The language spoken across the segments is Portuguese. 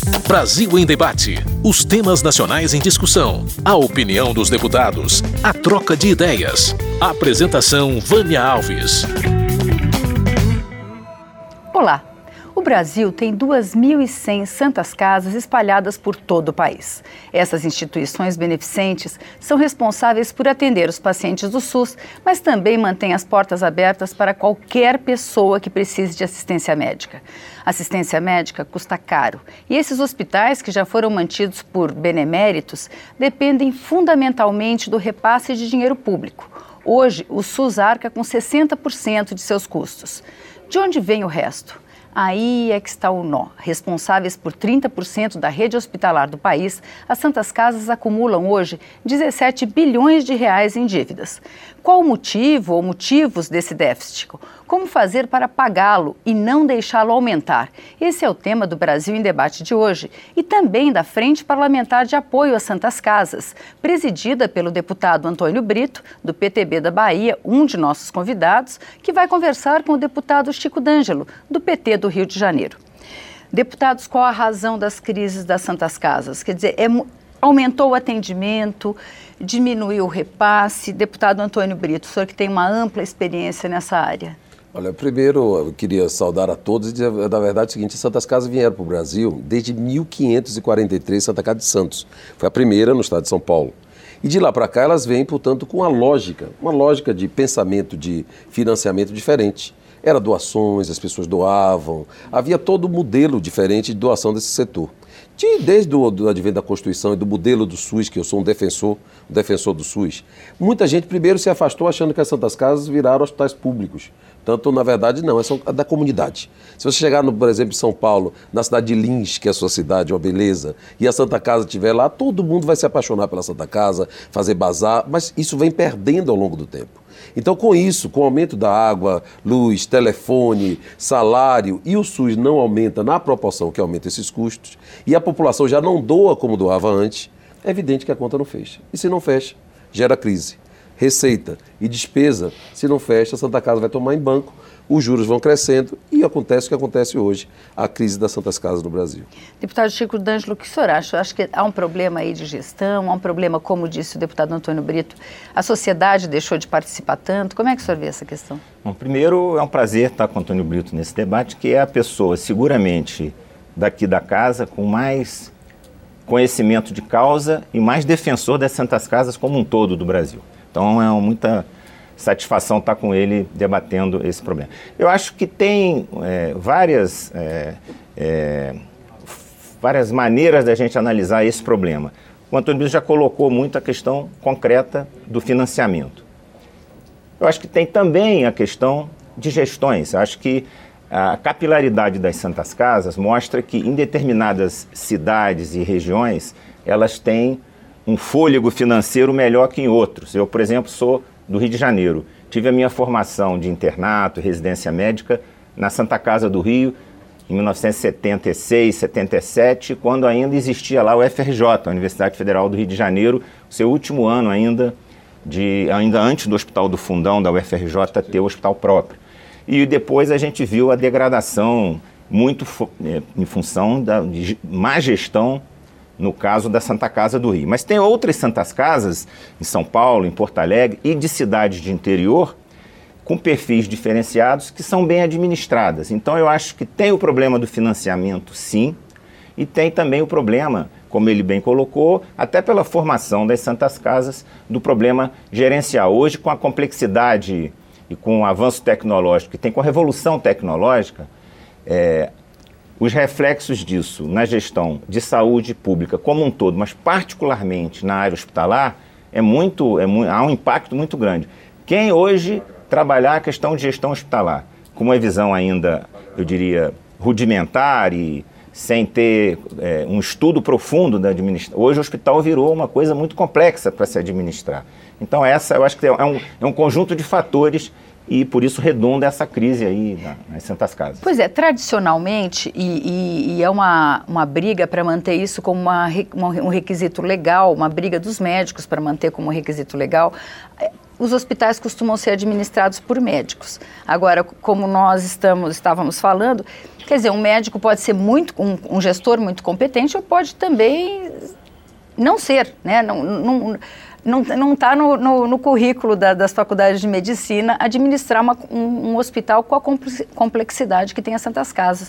Brasil em Debate. Os temas nacionais em discussão. A opinião dos deputados. A troca de ideias. Apresentação Vânia Alves. Olá. O Brasil tem 2.100 santas casas espalhadas por todo o país. Essas instituições beneficentes são responsáveis por atender os pacientes do SUS, mas também mantêm as portas abertas para qualquer pessoa que precise de assistência médica. Assistência médica custa caro e esses hospitais, que já foram mantidos por beneméritos, dependem fundamentalmente do repasse de dinheiro público. Hoje, o SUS arca com 60% de seus custos. De onde vem o resto? Aí é que está o nó. Responsáveis por 30% da rede hospitalar do país, as santas casas acumulam hoje 17 bilhões de reais em dívidas. Qual o motivo ou motivos desse déficit? Como fazer para pagá-lo e não deixá-lo aumentar? Esse é o tema do Brasil em Debate de hoje e também da Frente Parlamentar de Apoio às Santas Casas, presidida pelo deputado Antônio Brito, do PTB da Bahia, um de nossos convidados, que vai conversar com o deputado Chico D'Angelo, do PT do Rio de Janeiro. Deputados, qual a razão das crises das Santas Casas? Quer dizer, aumentou o atendimento, diminuiu o repasse? Deputado Antônio Brito, o senhor que tem uma ampla experiência nessa área. Olha, primeiro eu queria saudar a todos e dizer, na verdade, o seguinte: as Santas Casas vieram para o Brasil desde 1543, Santa Casa de Santos. Foi a primeira no estado de São Paulo. E de lá para cá elas vêm, portanto, com uma lógica de pensamento, de financiamento diferente. Era doações, as pessoas doavam, havia todo um modelo diferente de doação desse setor. Desde o advento da Constituição e do modelo do SUS, que eu sou um defensor do SUS, muita gente primeiro se afastou achando que as Santas Casas viraram hospitais públicos. Tanto, na verdade, não, são da comunidade. Se você chegar, por exemplo, em São Paulo, na cidade de Lins, que é a sua cidade, uma beleza, e a Santa Casa estiver lá, todo mundo vai se apaixonar pela Santa Casa, fazer bazar, mas isso vem perdendo ao longo do tempo. Então, com isso, com o aumento da água, luz, telefone, salário, e o SUS não aumenta na proporção que aumenta esses custos, e a população já não doa como doava antes, é evidente que a conta não fecha. E se não fecha, gera crise. Receita e despesa, se não fecha, a Santa Casa vai tomar em banco, os juros vão crescendo e acontece o que acontece hoje, a crise das Santas Casas no Brasil. Deputado Chico D'Angelo, o que o senhor acha? Eu acho que há um problema aí de gestão, há um problema, como disse o deputado Antônio Brito, a sociedade deixou de participar tanto. Como é que o senhor vê essa questão? Bom, primeiro, é um prazer estar com o Antônio Brito nesse debate, que é a pessoa, seguramente, daqui da casa, com mais conhecimento de causa e mais defensor das Santas Casas como um todo do Brasil. Então, é muita satisfação estar com ele debatendo esse problema. Eu acho que tem várias maneiras da gente analisar esse problema. O Antônio Brito já colocou muito a questão concreta do financiamento. Eu acho que tem também a questão de gestões. Eu acho que a capilaridade das Santas Casas mostra que em determinadas cidades e regiões elas têm um fôlego financeiro melhor que em outros. Eu, por exemplo, sou do Rio de Janeiro. Tive a minha formação de internato, residência médica, na Santa Casa do Rio, em 1976, 77, quando ainda existia lá o FRJ, a Universidade Federal do Rio de Janeiro, seu último ano ainda antes do Hospital do Fundão, da UFRJ, ter o hospital próprio. E depois a gente viu a degradação muito em função de má gestão, no caso da Santa Casa do Rio. Mas tem outras Santas Casas, em São Paulo, em Porto Alegre e de cidades de interior, com perfis diferenciados, que são bem administradas. Então eu acho que tem o problema do financiamento, sim, e tem também o problema, como ele bem colocou, até pela formação das Santas Casas, do problema gerencial. Hoje, com a complexidade e com o avanço tecnológico, que tem com a revolução tecnológica, os reflexos disso na gestão de saúde pública como um todo, mas particularmente na área hospitalar, há um impacto muito grande. Quem hoje trabalhar a questão de gestão hospitalar com uma visão ainda, eu diria, rudimentar e sem ter um estudo profundo da administração, hoje o hospital virou uma coisa muito complexa para se administrar. Então eu acho que é um conjunto de fatores e por isso redunda essa crise aí nas Santas Casas. Pois é, tradicionalmente, e é uma briga para manter isso como um requisito legal, uma briga dos médicos para manter como um requisito legal, os hospitais costumam ser administrados por médicos. Agora, como nós estávamos falando, Quer dizer, um médico pode ser um gestor muito competente ou pode também não ser, né? Não está no currículo das faculdades de medicina administrar um hospital com a complexidade que tem as Santas Casas.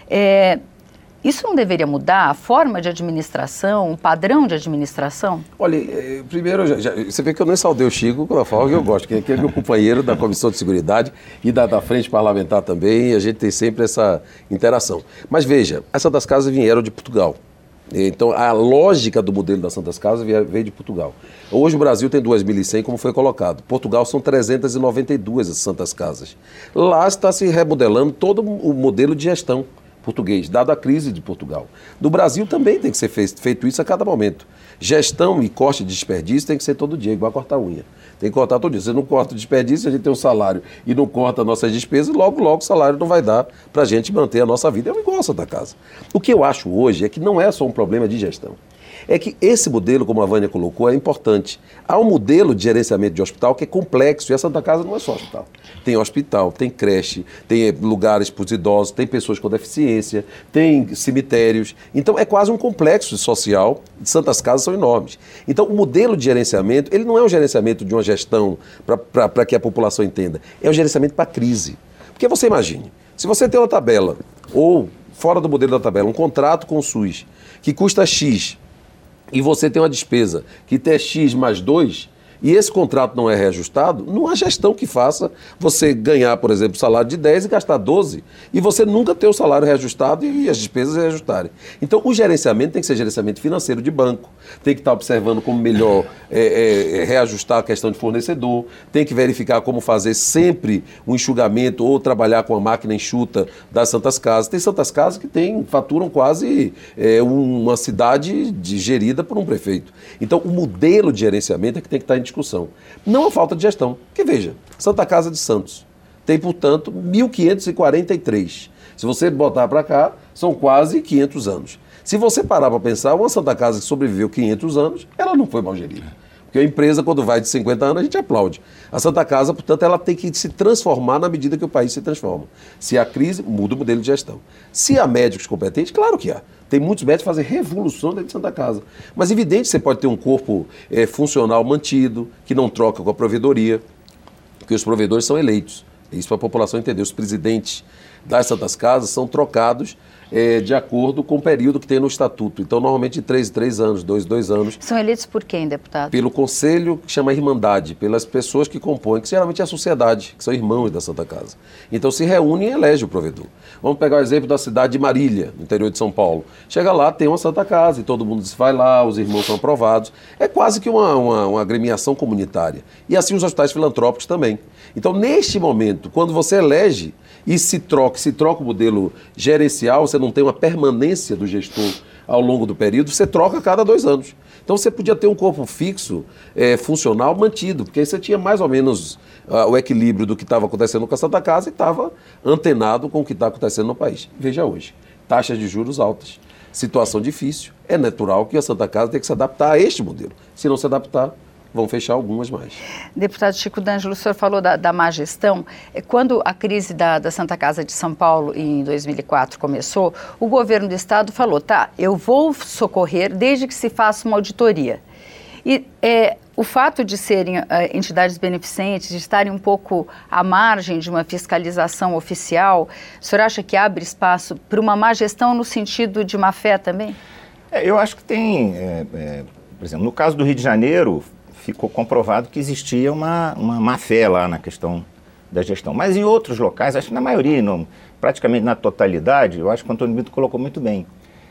Isso não deveria mudar a forma de administração, o padrão de administração? Olha, primeiro, você vê que eu nem saudei o Chico quando eu falo que eu gosto, que é meu companheiro da Comissão de Seguridade e da Frente Parlamentar também, e a gente tem sempre essa interação. Mas veja, as Santas Casas vieram de Portugal. Então, a lógica do modelo das Santas Casas veio de Portugal. Hoje o Brasil tem 2.100, como foi colocado. Portugal são 392 as Santas Casas. Lá está se remodelando todo o modelo de gestão português, dado a crise de Portugal. No Brasil também tem que ser feito isso a cada momento. Gestão e corte de desperdício tem que ser todo dia, igual cortar unha. Tem que cortar todo dia. Você não corta o desperdício, a gente tem um salário e não corta nossas despesas, logo o salário não vai dar para a gente manter a nossa vida. É igual a Santa Casa. O que eu acho hoje é que não é só um problema de gestão. É que esse modelo, como a Vânia colocou, é importante. Há um modelo de gerenciamento de hospital que é complexo, e a Santa Casa não é só hospital, tem creche, tem lugares para os idosos, tem pessoas com deficiência, tem cemitérios. Então é quase um complexo social, Santas Casas são enormes. Então o modelo de gerenciamento, ele não é um gerenciamento de uma gestão para que a população entenda, é um gerenciamento para a crise. Porque você imagine, se você tem uma tabela, ou fora do modelo da tabela, um contrato com o SUS, que custa X, e você tem uma despesa que tem X mais 2, e esse contrato não é reajustado, não há gestão que faça você ganhar, por exemplo, salário de 10 e gastar 12, e você nunca ter o salário reajustado e as despesas reajustarem. Então, o gerenciamento tem que ser gerenciamento financeiro de banco, tem que estar observando como melhor reajustar a questão de fornecedor, tem que verificar como fazer sempre um enxugamento ou trabalhar com a máquina enxuta das Santas Casas. Tem Santas Casas que faturam quase uma cidade gerida por um prefeito. Então, o modelo de gerenciamento é que tem que estar em discussão. Não a falta de gestão. Porque veja, Santa Casa de Santos tem, portanto, 1.543. Se você botar para cá, são quase 500 anos. Se você parar para pensar, uma Santa Casa que sobreviveu 500 anos, ela não foi mal gerida. Porque a empresa, quando vai de 50 anos, a gente aplaude. A Santa Casa, portanto, ela tem que se transformar na medida que o país se transforma. Se há crise, muda o modelo de gestão. Se há médicos competentes, claro que há. Tem muitos médicos que fazem revolução dentro de Santa Casa. Mas, evidente, você pode ter um corpo funcional mantido, que não troca com a provedoria, porque os provedores são eleitos. Isso para a população entender. Os presidentes das Santas Casas são trocados de acordo com o período que tem no estatuto. Então, normalmente de 3 em 3 anos, 2 em 2 anos. São eleitos por quem, deputado? Pelo conselho que chama Irmandade, pelas pessoas que compõem, que geralmente é a sociedade, que são irmãos da Santa Casa. Então, se reúnem e elegem o provedor. Vamos pegar o exemplo da cidade de Marília, no interior de São Paulo. Chega lá, tem uma Santa Casa e todo mundo vai lá, os irmãos são aprovados. É quase que uma agremiação comunitária. E assim os hospitais filantrópicos também. Então, neste momento, quando você elege e se troca o modelo gerencial, você não tem uma permanência do gestor ao longo do período, você troca a cada 2 anos. Então você podia ter um corpo fixo, funcional, mantido, porque aí você tinha mais ou menos o equilíbrio do que estava acontecendo com a Santa Casa e estava antenado com o que está acontecendo no país. Veja hoje, taxas de juros altas, situação difícil, é natural que a Santa Casa tenha que se adaptar a este modelo. Se não se adaptar, vão fechar algumas mais. Deputado Chico D'Angelo, o senhor falou da má gestão. Quando a crise da Santa Casa de São Paulo, em 2004, começou, o governo do estado falou, eu vou socorrer desde que se faça uma auditoria. E o fato de serem entidades beneficentes, de estarem um pouco à margem de uma fiscalização oficial, o senhor acha que abre espaço para uma má gestão no sentido de má fé também? Eu acho que tem, por exemplo, no caso do Rio de Janeiro, ficou comprovado que existia uma má-fé lá na questão da gestão. Mas em outros locais, acho que na maioria, praticamente na totalidade, eu acho que o Antônio Brito colocou muito bem.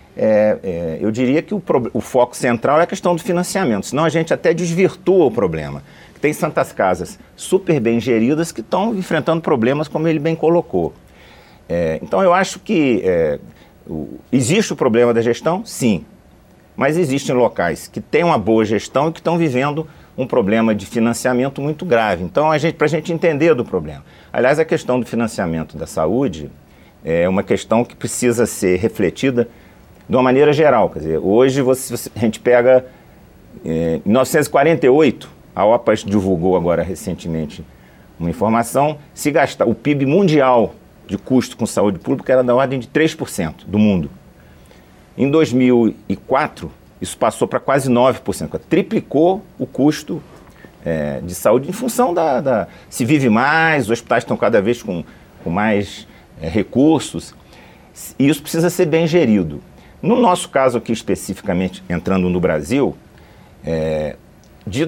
Eu diria que o foco central é a questão do financiamento, senão a gente até desvirtua o problema. Tem Santas Casas super bem geridas que estão enfrentando problemas, como ele bem colocou. Então eu acho que existe o problema da gestão, sim. Mas existem locais que têm uma boa gestão e que estão vivendo um problema de financiamento muito grave. Então, para a gente entender do problema. Aliás, a questão do financiamento da saúde é uma questão que precisa ser refletida de uma maneira geral. Quer dizer, hoje a gente pega, em 1948, a OPAS divulgou agora recentemente uma informação, se gastar o PIB mundial de custo com saúde pública era da ordem de 3% do mundo. Em 2004, isso passou para quase 9%, triplicou o custo de saúde em função se vive mais, os hospitais estão cada vez com mais recursos, e isso precisa ser bem gerido. No nosso caso aqui especificamente, entrando no Brasil, de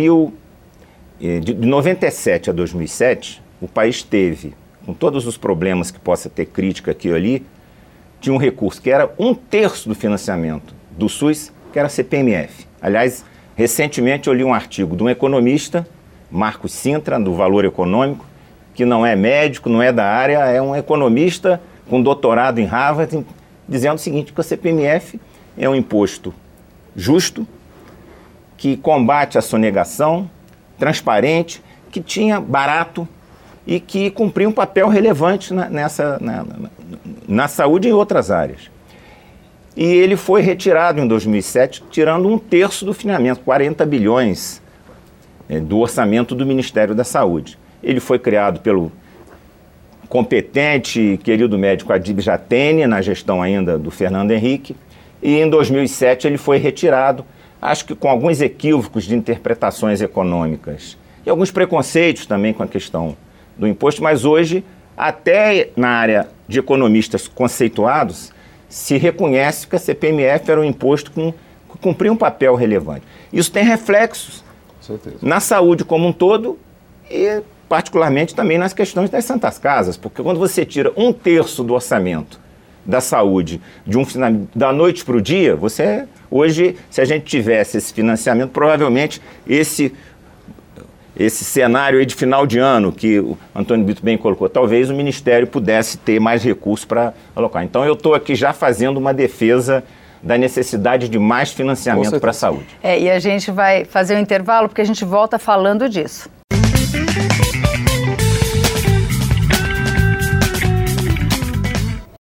97 a 2007, o país teve, com todos os problemas que possa ter crítica aqui ou ali, tinha um recurso que era 1/3 do financiamento do SUS, que era CPMF. Aliás, recentemente eu li um artigo de um economista, Marcos Sintra, do Valor Econômico, que não é médico, não é da área, é um economista com doutorado em Harvard, dizendo o seguinte, que o CPMF é um imposto justo, que combate a sonegação, transparente, que tinha barato e que cumpria um papel relevante na saúde e em outras áreas. E ele foi retirado em 2007, tirando 1/3 do financiamento, 40 bilhões do orçamento do Ministério da Saúde. Ele foi criado pelo competente e querido médico Adib Jatene, na gestão ainda do Fernando Henrique, e em 2007 ele foi retirado, acho que com alguns equívocos de interpretações econômicas e alguns preconceitos também com a questão do imposto, mas hoje, até na área de economistas conceituados, se reconhece que a CPMF era um imposto que cumpria um papel relevante. Isso tem reflexos na saúde como um todo e particularmente também nas questões das santas casas, porque quando você tira 1/3 do orçamento da saúde da noite para o dia, hoje, se a gente tivesse esse financiamento, provavelmente esse cenário aí de final de ano, que o Antônio Brito bem colocou, talvez o Ministério pudesse ter mais recursos para alocar. Então eu estou aqui já fazendo uma defesa da necessidade de mais financiamento para a saúde. E a gente vai fazer um intervalo porque a gente volta falando disso.